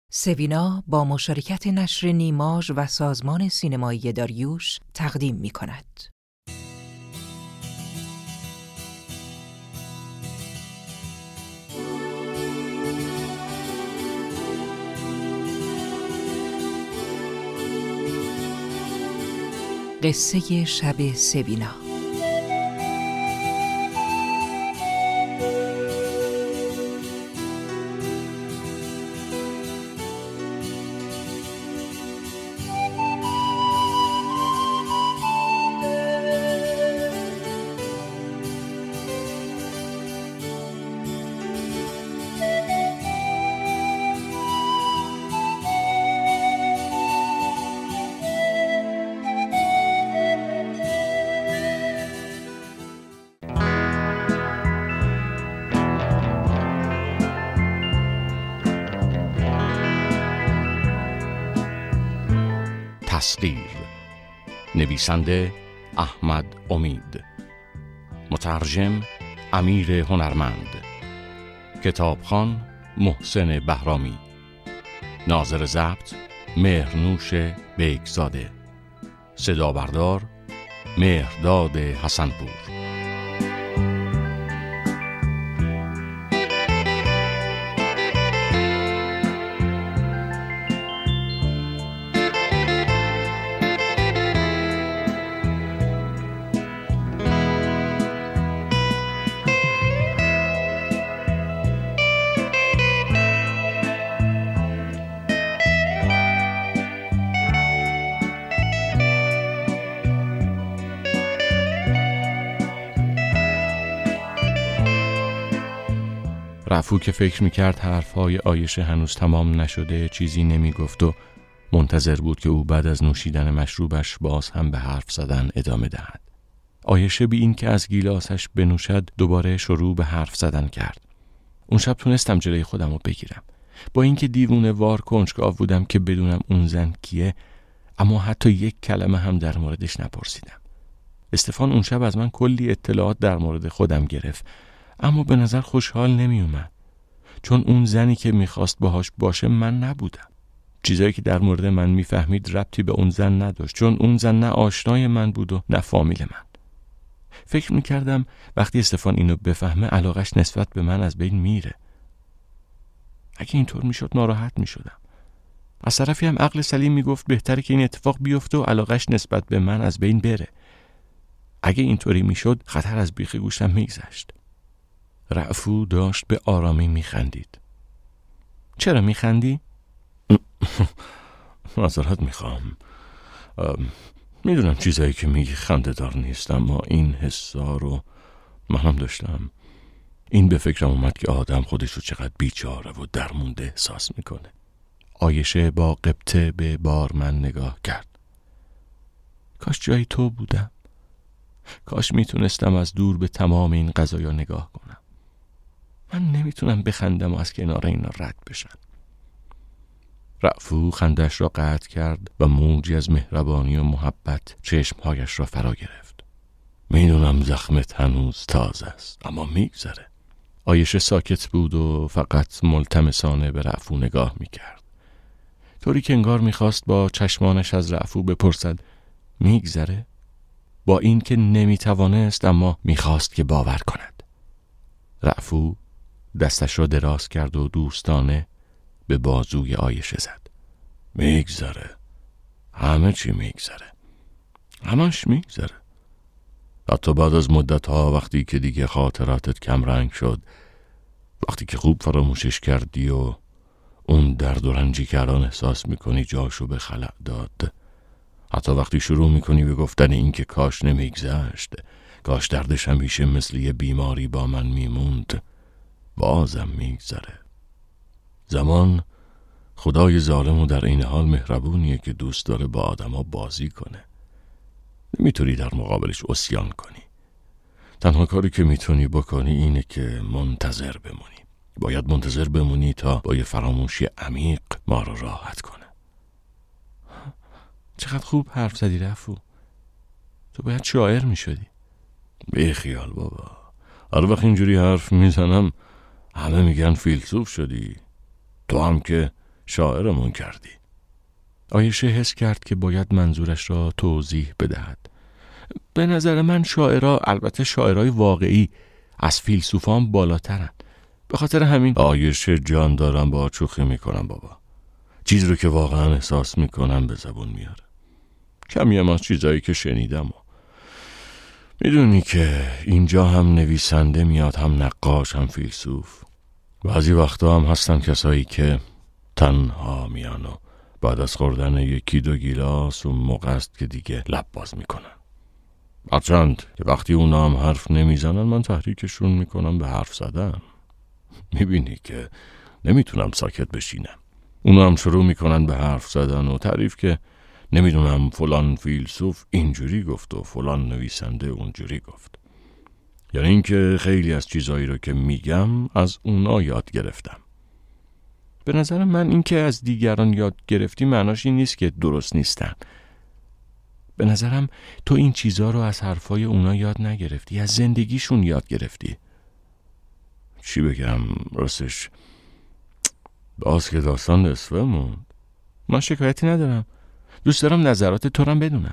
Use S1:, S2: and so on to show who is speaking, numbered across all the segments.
S1: سوینا با مشارکت نشر نیماژ و سازمان سینمایی داریوش تقدیم می‌کند. قصه شب سوینا.
S2: تسخیر، نویسنده احمد امید، مترجم امیر هنرمند، کتابخوان محسن بهرامی، ناظر ضبط مهرنوش بیکزاده، صدا بردار مهرداد حسنپور. رفو که فکر میکرد حرفهای عایشه هنوز تمام نشده چیزی نمیگفت و منتظر بود که او بعد از نوشیدن مشروبش باز هم به حرف زدن ادامه دهد. عایشه بی این که از گیلاسش بنوشد دوباره شروع به حرف زدن کرد. اون شب تونستم جلوی خودم رو بگیرم. با اینکه دیوونه وار کنجکاو بودم که بدونم اون زن کیه، اما حتی یک کلمه هم در موردش نپرسیدم. استفان اون شب از من کلی اطلاعات در مورد خودم گرفت، اما به نظر خوشحال نمی اومد، چون اون زنی که میخواست باهاش باشه من نبودم. چیزایی که در مورد من میفهمید ربطی به اون زن نداشت، چون اون زن نه آشنای من بود و نه فامیل من. فکر میکردم وقتی استفان اینو بفهمه علاقش نسبت به من از بین میره. اگه اینطور میشد ناراحت میشدم. از طرفی هم عقل سلیم میگفت بهتره که این اتفاق بیفته و علاقش نسبت به من از بین بره. اگه اینطوری میشد خطر از بیخ گوشم میگذشت. رعفو داشت به آرامی میخندید. چرا میخندی؟ معذرت میخوام. میدونم چیزایی که میگی خنده دار نیست، اما این حسا رو منم داشتم. این به فکرم اومد که آدم خودش رو چقدر بیچاره و درمونده احساس میکنه. عایشه با غبطه به بارمن نگاه کرد. کاش جای تو بودم. کاش میتونستم از دور به تمام این قضایا نگاه کنم. من نمیتونم بخندم و از کنار اینا رد بشم. رعفو خندش را قطع کرد و موجی از مهربانی و محبت چشمهایش را فرا گرفت. میدونم زخمت هنوز تازه است، اما میگذره. عایشه ساکت بود و فقط ملتمسانه به رعفو نگاه میکرد، طوری که انگار میخواست با چشمانش از رعفو بپرسد میگذره؟ با این که نمیتوانست اما میخواست که باور کند. رعفو دستش را دراز کرد و دوستانه به بازوی عایشه زد. میگذره. همه چی میگذره. همش میگذره. حتی بعد از مدتها، وقتی که دیگه خاطراتت کم رنگ شد، وقتی که خوب فراموشش کردی و اون درد و رنجی که الان احساس میکنی جاشو به خلأ داد، حتی وقتی شروع میکنی به گفتن این که کاش نمیگذشت، کاش دردش همیشه مثل یه بیماری با من میموند، بازم میگذره. زمان خدای ظالم و در این حال مهربونیه که دوست داره با آدما بازی کنه. نمیتونی در مقابلش عصیان کنی. تنها کاری که میتونی بکنی اینه که منتظر بمونی. باید منتظر بمونی تا با یه فراموشی عمیق ما رو راحت کنه. چقدر خوب حرف زدی رفو. تو باید شاعر میشدی. بی خیال بابا. هر وقت اینجوری حرف میزنم همه میگن فیلسوف شدی. تو هم که شاعرمون کردی. عایشه حس کرد که باید منظورش را توضیح بدهد. به نظر من شاعرها، البته شاعرای واقعی، از فیلسوفان بالاترن. به خاطر همین عایشه جان دارم با شوخی میکنم بابا. چیز رو که واقعا احساس میکنم به زبون میاره. کمی هم از چیزایی که شنیدم و میدونی که اینجا هم نویسنده میاد، هم نقاش، هم فیلسوف. بعضی وقتا هم هستن کسایی که تنها میان و بعد از خوردن یکی دو گیلاس اون موقع است که دیگه لب باز میکنن. هرچند که وقتی اونا هم حرف نمیزنن من تحریکشون میکنم به حرف زدن. میبینی که نمیتونم ساکت بشینم. اونا هم شروع میکنن به حرف زدن و تعریف که نمیدونم فلان فیلسوف اینجوری گفت و فلان نویسنده اونجوری گفت. یعنی اینکه خیلی از چیزایی رو که میگم از اونا یاد گرفتم. به نظر من اینکه از دیگران یاد گرفتی معناش این نیست که درست نیستن. به نظرم تو این چیزا رو از حرفای اونا یاد نگرفتی، از زندگیشون یاد گرفتی. چی بگم راستش باز که داستان نصفه موند. من شکایتی ندارم، دوست دارم نظرات تو رو بدونم.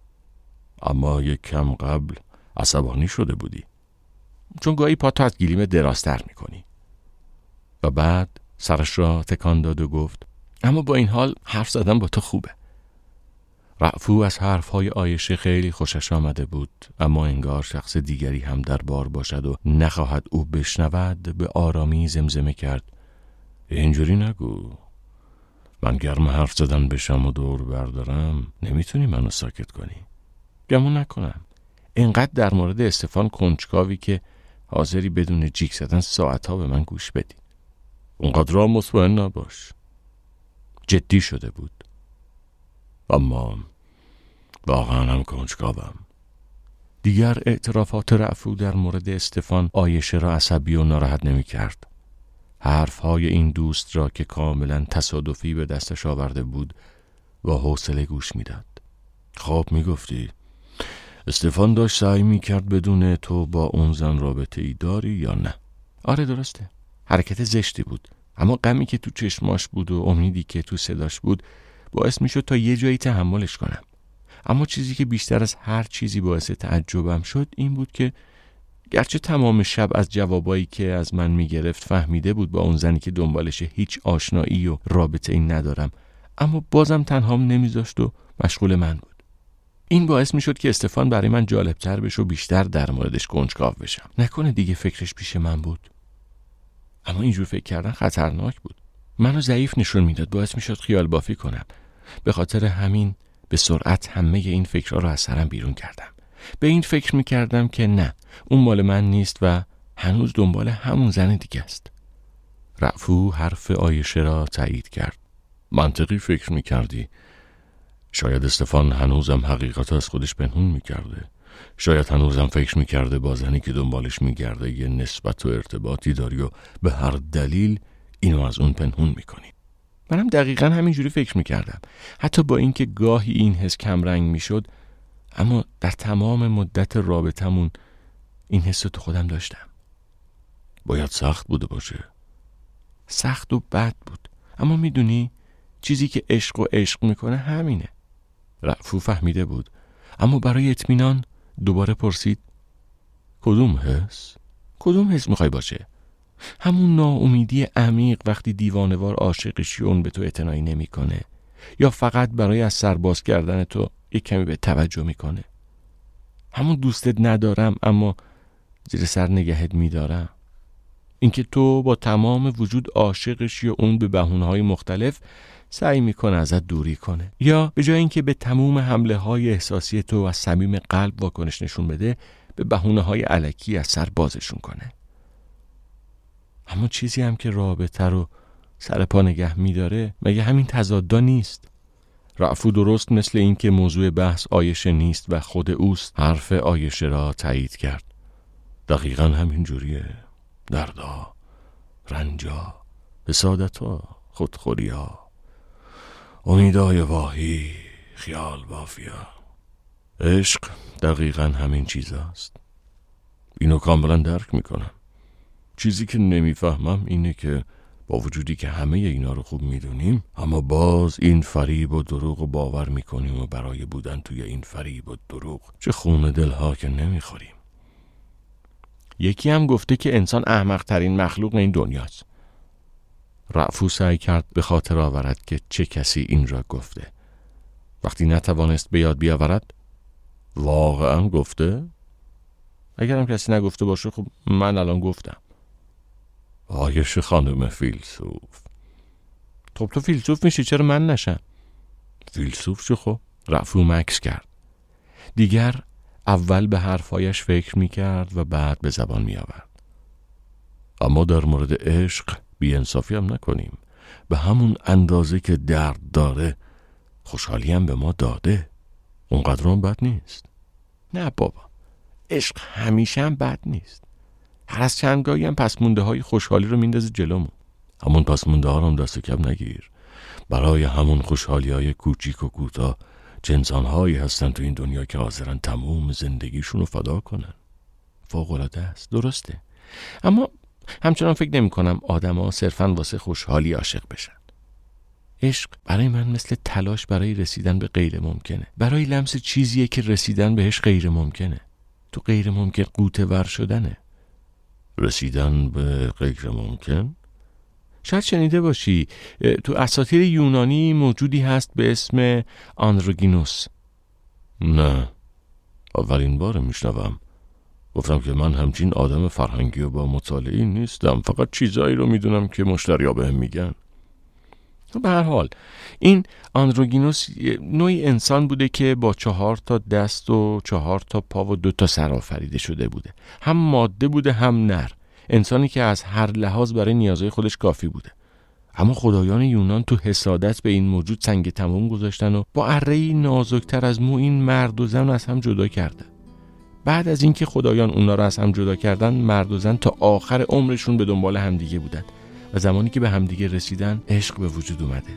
S2: اما یک کم قبل عصبانی شده بودی، چون گاهی پاتو از گلیم درازتر میکنی. و بعد سرش را تکان داد و گفت اما با این حال حرف زدن با تو خوبه. رأفو از حرفهای عایشه خیلی خوشش آمده بود، اما انگار شخص دیگری هم در بار باشد و نخواهد او بشنود به آرامی زمزمه کرد اینجوری نگو. من گرم حرف زدن بشم و دور بردارم نمیتونی منو ساکت کنی. گمون نکنم اینقدر در مورد استفان کنجکاوی که حاضری بدون جیک زدن ساعتها به من گوش بدی. اونقدر را مطمئن نباش. جدی شده بود. اما واقعا هم کنجکاوم. دیگر اعترافات رأفو در مورد استفان عایشه را عصبی و ناراحت نمی کرد. حرفهای این دوست را که کاملا تصادفی به دستش آورده بود با حوصله گوش می داد. خب می گفتی استفان داشت سعی می کرد بدون تو با اون زن رابطه ای داری یا نه؟ آره درسته، حرکت زشتی بود، اما غمی که تو چشماش بود و امیدی که تو صداش بود باعث می شد تا یه جایی تحملش کنم. اما چیزی که بیشتر از هر چیزی باعث تعجبم شد این بود که گرچه تمام شب از جوابایی که از من میگرفت فهمیده بود با اون زنی که دنبالش هیچ آشنایی و رابطه ای ندارم، اما بازم تنهام نمیذاشت و مشغول من بود. این باعث میشد که استفان برای من جالبتر بشه و بیشتر در موردش کنجکاو بشم. نکنه دیگه فکرش پیش من بود. اما اینجور فکر کردن خطرناک بود. منو ضعیف نشون میداد، باعث میشد خیال بافی کنم. به خاطر همین به سرعت همه این فکرها رو از سرم بیرون کردم. به این فکر میکردم که نه، اون مال من نیست و هنوز دنبال همون زن دیگه است. رأفو حرف عایشه را تایید کرد. منطقی فکر میکردی. شاید استفان هنوزم حقیقت از خودش پنهون میکرده. شاید هنوزم فکر میکرده با زنی که دنبالش میگرده یه نسبت و ارتباطی داری و به هر دلیل اینو از اون پنهون میکنی. منم دقیقاً همینجوری فکر میکردم. حتی با اینکه گاهی این حس کمرنگ میشد، اما در تمام مدت رابطمون این حس رو تو خودم داشتم. باید سخت بوده باشه. سخت و بد بود. اما میدونی چیزی که عشق میکنه همینه. رأفو فهمیده بود. اما برای اطمینان دوباره پرسید کدوم حس؟ کدوم حس میخوای باشه؟ همون ناامیدی عمیق وقتی دیوانه‌وار عاشقشی اون به تو اعتنایی نمیکنه، یا فقط برای از سرباز کردن تو یک کمی به توجه میکنه؟ همون دوستت ندارم اما زیر سر نگهت میدارم؟ اینکه تو با تمام وجود عاشقشی و اون به بهونه‌های مختلف سعی میکنه ازت دوری کنه، یا به جای اینکه به تمام حمله‌های احساسی تو از صمیم قلب واکنش نشون بده به بهونه‌های الکی از سر بازشون کنه؟ اما چیزی هم که رابطه رو سر پا نگه میداره مگه همین تضادا نیست؟ رأفو درست مثل این که موضوع بحث عایشه نیست و خود اوست حرف عایشه را تایید کرد. دقیقاً همین جوریه. دردا، رنجا، حسادتا، خودخوریا، امیدای واهی، خیال بافیا. عشق دقیقاً همین چیز است. اینو کاملا درک میکنم. چیزی که نمیفهمم اینه که با وجودی که همه اینا رو خوب میدونیم، اما باز این فریب و دروغ رو باور میکنیم و برای بودن توی این فریب و دروغ چه خون دلها که نمیخوریم. یکی هم گفته که انسان احمق ترین مخلوق این دنیاست. رعفو سعی کرد به خاطر آورد که چه کسی این را گفته. وقتی نتوانست به یاد بیاورد، واقعا گفته؟ اگرم کسی نگفته باشه خب من الان گفتم. عایشه خانم فیلسوف. خب تو فیلسوف میشی، چرا من نشم؟ فیلسوف شو. خب رعفو مکث کرد. دیگر اول به حرفایش فکر میکرد و بعد به زبان میآورد. اما در مورد عشق بی‌انصافی هم نکنیم. به همون اندازه که درد داره خوشحالی هم به ما داده. اونقدر هم بد نیست. نه بابا، عشق همیشه هم بد نیست. هر از چندگاهی هم پسمونده های خوشحالی رو میندازه جلومون. همون پسمونده ها رو هم دست کم نگیر. برای همون خوشحالی های کوچیک و کوتاه چه انسان هایی هستن تو این دنیا که حاضرن تموم زندگیشون رو فدا کنن. فوق العاده است، درسته. اما همچنان فکر نمی کنم آدم ها صرفاً واسه خوشحالی عاشق بشن. عشق برای من مثل تلاش برای رسیدن به غیر ممکنه. برای لمس چیزیه که رسیدن بهش غیر ممکنه. تو غیر ممکن قوطه ور شدنه. رسیدن به غیر ممکن؟ شاید شنیده باشی تو اساطیر یونانی موجودی هست به اسم آندروگینوس. نه، اولین بار میشنوم. گفتم که من همچین آدم فرهنگی و با مطالعه‌ای نیستم، فقط چیزایی رو میدونم که مشتری‌ها بهم میگن. به هر حال این آندروگینوس نوعی انسان بوده که با 4 دست و 4 پا و 2 سر آفریده شده بوده. هم ماده بوده هم نر. انسانی که از هر لحاظ برای نیازهای خودش کافی بوده. اما خدایان یونان تو حسادت به این موجود سنگ تموم گذاشتن و با اره‌ای نازکتر از مو این مرد و زن از هم جدا کردن. بعد از اینکه خدایان اونا رو از هم جدا کردن، مرد و زن تا آخر عمرشون به دنبال همدیگه بودن و زمانی که به همدیگه رسیدن عشق به وجود اومده.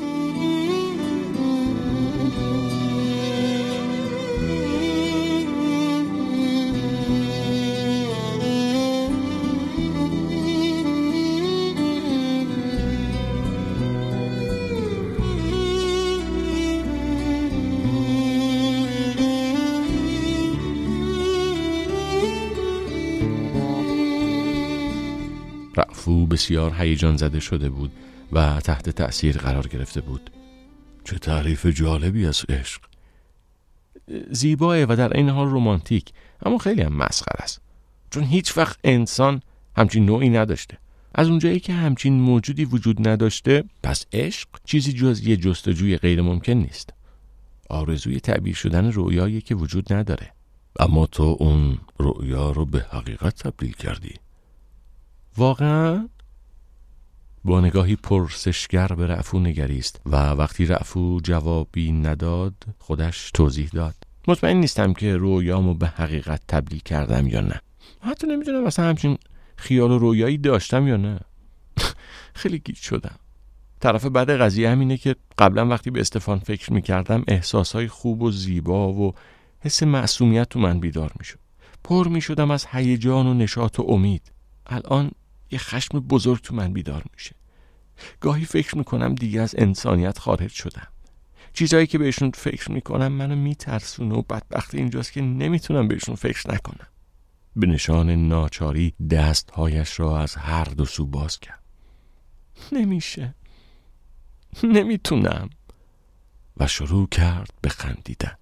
S2: رعفو بسیار هیجان زده شده بود و تحت تأثیر قرار گرفته بود. چه تعریف جالبی از عشق. زیباه و در این حال رمانتیک، اما خیلی هم مسخره است. چون هیچ وقت انسان همچین نوعی نداشته. از اونجایی که همچین موجودی وجود نداشته، پس عشق چیزی جز یه جستجوی غیر ممکن نیست. آرزوی تعبیر شدن رویایی که وجود نداره. اما تو اون رویا رو به حقیقت تبدیل کردی. واقعا؟ با نگاهی پرسشگر به رعفو نگریست و وقتی رعفو جوابی نداد خودش توضیح داد. مطمئن نیستم که رویامو به حقیقت تبدیل کردم یا نه. حتی نمیدونم اصلا همچین خیال و رویایی داشتم یا نه. خیلی گیج شدم. طرف بعد قضیه همینه که قبلا وقتی به استفان فکر میکردم احساسهای خوب و زیبا و حس معصومیت تو من بیدار میشد. پر میشدم از هیجان و نشاط و امید. الان یه خشم بزرگ تو من بیدار میشه. گاهی فکر میکنم دیگه از انسانیت خارج شدم. چیزایی که بهشون فکر میکنم منو میترسونه و بدبختی اینجاست که نمیتونم بهشون فکر نکنم. به نشان ناچاری دستهایش را از هر دو سو باز کرد. نمیشه، نمیتونم. و شروع کرد به خندیدن.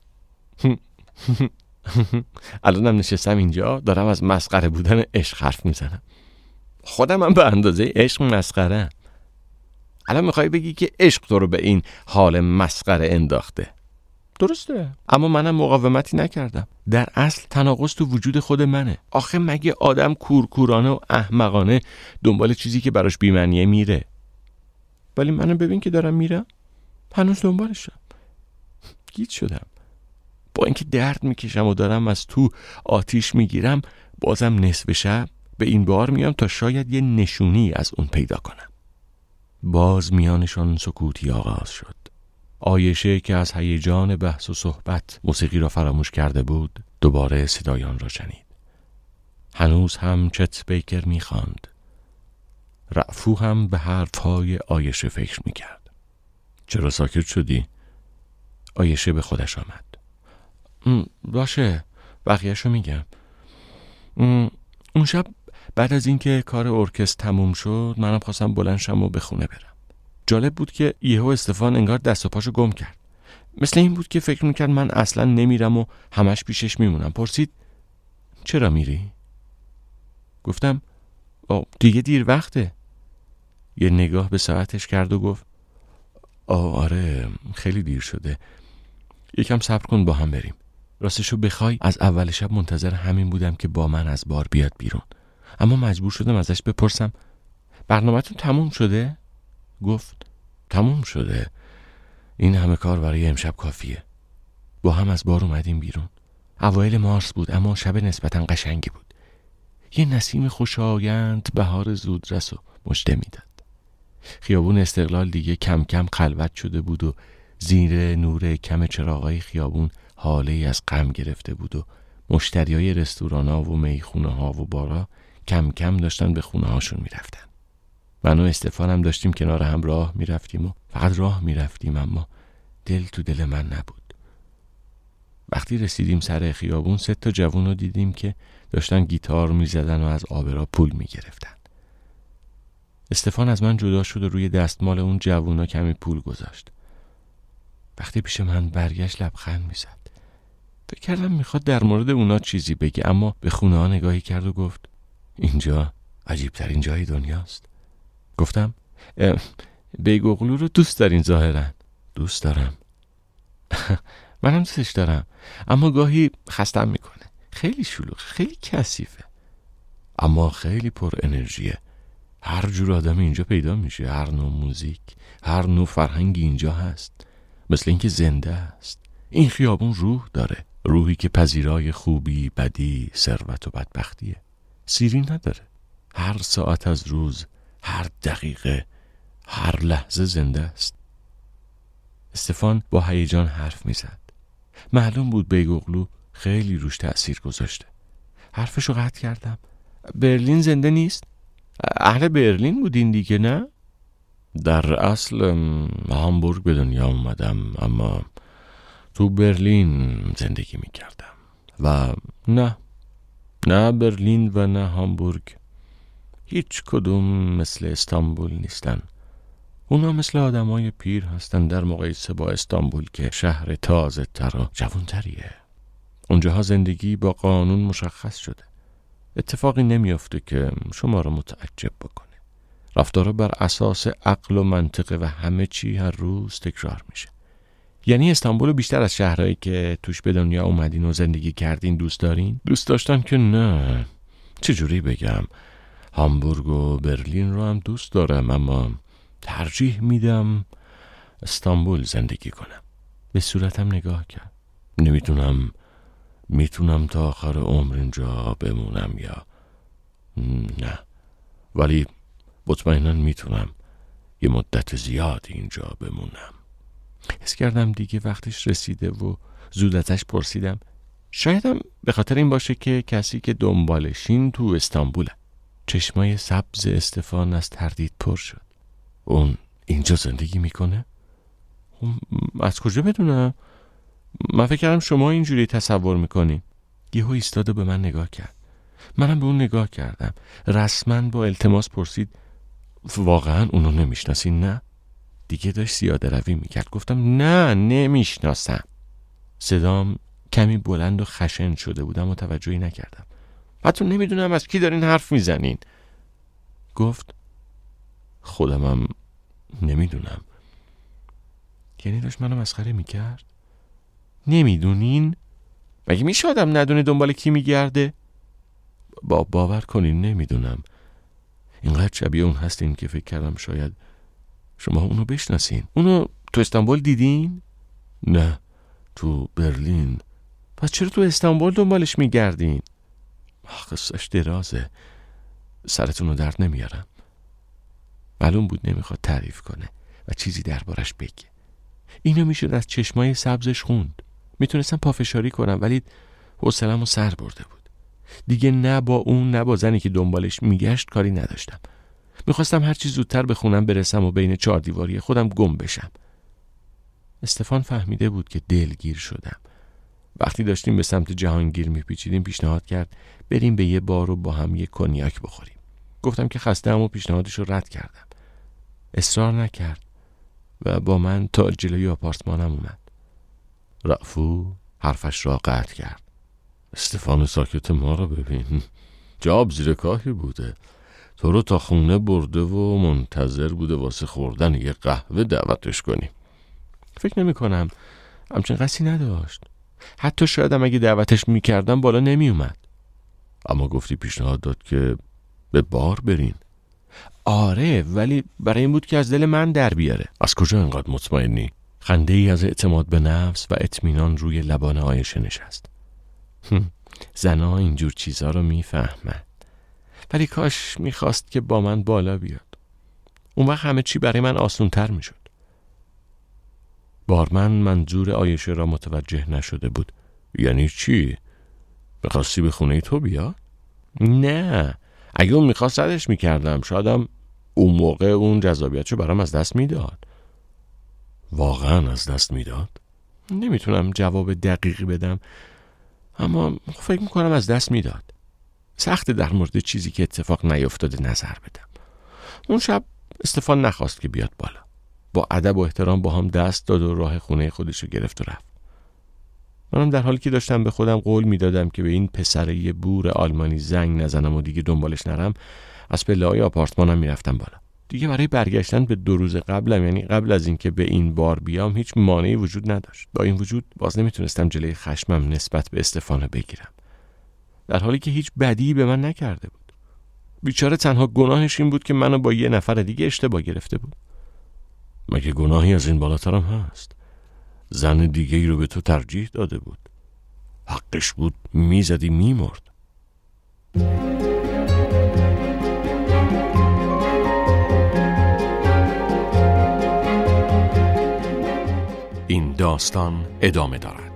S2: الانم نشستم اینجا دارم از مسخره بودن عشق حرف میزنم. خودم هم به اندازه عشق مسخره. الان میخوای بگی که عشق تو رو به این حال مسخره انداخته. درسته، اما منم مقاومتی نکردم. در اصل تناقض تو وجود خود منه. آخه مگه آدم کورکورانه و احمقانه دنبال چیزی که براش بی‌معنیه میره؟ ولی منم ببین که دارم میرم، هنوز دنبالشم. گیج شدم. با اینکه درد میکشم و دارم از تو آتیش میگیرم، بازم نصف شب به این بار میام تا شاید یه نشونی از اون پیدا کنم. باز میانشان سکوتی آغاز شد. عایشه که از هیجان بحث و صحبت موسیقی را فراموش کرده بود دوباره صدایان را شنید. هنوز هم چت بیکر میخواند. رأفو هم به حرفهای عایشه فکر میکرد. چرا ساکت شدی؟ عایشه به خودش آمد. باشه، بقیهشو میگم. اون شب بعد از اینکه کار ارکستر تموم شد، منم خواستم بلند شم و به خونه برم. جالب بود که یهو استفان انگار دست و پاشو گم کرد. مثل این بود که فکر میکرد من اصلا نمیرم و همش پیشش میمونم. پرسید چرا میری؟ گفتم دیگه دیر وقته. یه نگاه به ساعتش کرد و گفت آره خیلی دیر شده، یکم صبر کن با هم بریم. راستشو بخوای از اول شب منتظر همین بودم که با من از بار بیاد بیرون، اما مجبور شدم ازش بپرسم برنامه‌تون تموم شده؟ گفت تموم شده، این همه کار برای امشب کافیه. با هم از بار اومدیم بیرون. اوایل مارس بود اما شب نسبتاً قشنگی بود. یه نسیم خوشایند بهار زودرس و مژده میداد. خیابون استقلال دیگه کم کم خلوت شده بود و زیر نور کم چراغای خیابون حاله از غم گرفته بود و مشتریای رستورانا و میخونه ها و بارا کم کم داشتن به خونه هاشون میرفتن. من و استفانم داشتیم کنار هم راه میرفتیم و فقط راه میرفتیم، اما دل تو دل من نبود. وقتی رسیدیم سر خیابون 3 جوون رو دیدیم که داشتن گیتار میزدن و از آبرا پول میگرفتن. استفان از من جدا شد و روی دستمال اون جوونا کمی پول گذاشت. وقتی پیش من برگشت لبخند میزد. فکر کردم میخواد در مورد اونا چیزی بگه، اما به خونه ها نگاهی کرد و گفت اینجا عجیبترین جای دنیاست. گفتم بیگوغلو رو دوست دارین ظاهرا؟ دوست دارم. منم دوستش دارم، اما گاهی خستم میکنه. خیلی شلوغ، خیلی کثیفه، اما خیلی پر انرژیه. هر جور آدم اینجا پیدا میشه، هر نوع موزیک، هر نوع فرهنگی اینجا هست. مثل اینکه زنده است. این خیابون روح داره، روحی که پذیرای خوبی، بدی، ثروت و بدبختیه. سیری نداره. هر ساعت از روز، هر دقیقه، هر لحظه زنده است. استفان با هیجان حرف میزد. معلوم بود بیگوغلو خیلی روش تأثیر گذاشته. حرفشو قطع کردم. برلین زنده نیست؟ اهل برلین بودین دیگه نه؟ در اصل هامبورگ به دنیا اومدم، اما تو برلین زندگی میکردم. و نه برلین و نه هامبورگ هیچ کدوم مثل استانبول نیستن. اونا مثل آدمای پیر هستن در مقایسه با استانبول که شهر تازه تر و جوانتریه. اونجاها زندگی با قانون مشخص شده. اتفاقی نمیافته که شما رو متعجب بکنه. رفتارا بر اساس عقل و منطقه و همه چی هر روز تکرار میشه. یعنی استانبول بیشتر از شهرهایی که توش به دنیا اومدین و زندگی کردین دوست دارین؟ دوست داشتن که نه. چجوری بگم؟ هامبورگ و برلین رو هم دوست دارم، اما ترجیح میدم استانبول زندگی کنم. به صورتم نگاه کرد. میتونم تا آخر عمر اینجا بمونم یا نه، ولی مطمئناً میتونم یه مدت زیادی اینجا بمونم. حس کردم دیگه وقتش رسیده و زود ازش پرسیدم شایدم به خاطر این باشه که کسی که دنبالشین تو استانبوله. چشمای سبز استفان از تردید پر شد. اون اینجا زندگی میکنه؟ از کجا بدونم؟ من فکر کردم شما اینجوری تصور میکنین. یهو ایستاد و به من نگاه کرد. منم به اون نگاه کردم. رسما با التماس پرسید واقعا اونو نمیشناسین نه؟ دیگه داشت زیاده روی میکرد. گفتم نه نمیشناسم. صدام کمی بلند و خشن شده بودم و توجهی نکردم. حتی نمیدونم از کی دارین حرف میزنین. گفت خودمم نمیدونم. یعنی داشت منو مسخره میکرد. نمیدونین؟ مگه میشه آدم ندونه دنبال کی میگرده؟ باور کنین نمیدونم. اینقدر شبیه اون هستین که فکر کردم شاید شما اونو بشناسین. اونو تو استانبول دیدین؟ نه، تو برلین. پس چرا تو استانبول دنبالش میگردین؟ قصهش درازه، سرتونو درد نمیارم. معلوم بود نمیخواد تعریف کنه و چیزی دربارش بگه. اینو میشد از چشمای سبزش خوند. میتونستم پافشاری کنم ولی حوصله‌مو سر برده بود. دیگه نه با اون نه با زنی که دنبالش میگشت کاری نداشتم. میخواستم هرچی زودتر به خونم برسم و بین 4 دیواری خودم گم بشم. استفان فهمیده بود که دلگیر شدم. وقتی داشتیم به سمت جهانگیر میپیچیدیم پیشنهاد کرد بریم به یه بار و با هم یه کنیاک بخوریم. گفتم که خسته‌ام و پیشنهادش رو رد کردم. اصرار نکرد و با من تا جلوی آپارتمانم اومد. رأفو حرفش را قطع کرد. استفان ساکت ما رو ببین. جاب زیر کاهی بوده. تو رو تا خونه برده و منتظر بوده واسه خوردن یه قهوه دعوتش کنی. فکر نمی کنم همچین قصدی نداشت. حتی شایدم اگه دعوتش میکردم بالا نمی اومد. اما گفتی پیشنهاد داد که به بار برین. آره، ولی برای این بود که از دل من در بیاره. از کجا انقدر مطمئنی؟ خنده ای از اعتماد به نفس و اطمینان روی لبان عایشه نشست. زنها اینجور چیزها رو میفهمن. ولی کاش میخواست که با من بالا بیاد. اون وقت همه چی برای من آسان‌تر میشد. بارمن منظور عایشه را متوجه نشده بود. یعنی چی؟ میخواستی به خونه تو بیاد؟ نه، اگه اون میخواست ردش میکردم. شایدم اون موقع اون جذابیتشو برام از دست میداد. واقعا از دست میداد؟ نمیتونم جواب دقیقی بدم، اما فکر میکنم از دست میداد. سخته در مورد چیزی که اتفاق نیفتاده نظر بدم. اون شب استفان نخواست که بیاد بالا. با ادب و احترام با هم دست داد و راه خونه خودشو گرفت و رفت. منم در حالی که داشتم به خودم قول میدادم که به این پسره بور آلمانی زنگ نزنم و دیگه دنبالش نرم، از پله‌های آپارتمانم میرفتم بالا. دیگه برای برگشتن به 2 روز قبلم، یعنی قبل از اینکه به این بار بیام، هیچ مانعی وجود نداشت. با این وجود باز نمیتونستم جلوی خشمم نسبت به استفانو بگیرم، در حالی که هیچ بدی به من نکرده بود. بیچاره تنها گناهش این بود که منو با یه نفر دیگه اشتباه گرفته بود. مگه گناهی از این بالاترم هست؟ زن دیگه ای رو به تو ترجیح داده بود. حقش بود میزدی میمرد.
S3: این داستان ادامه دارد.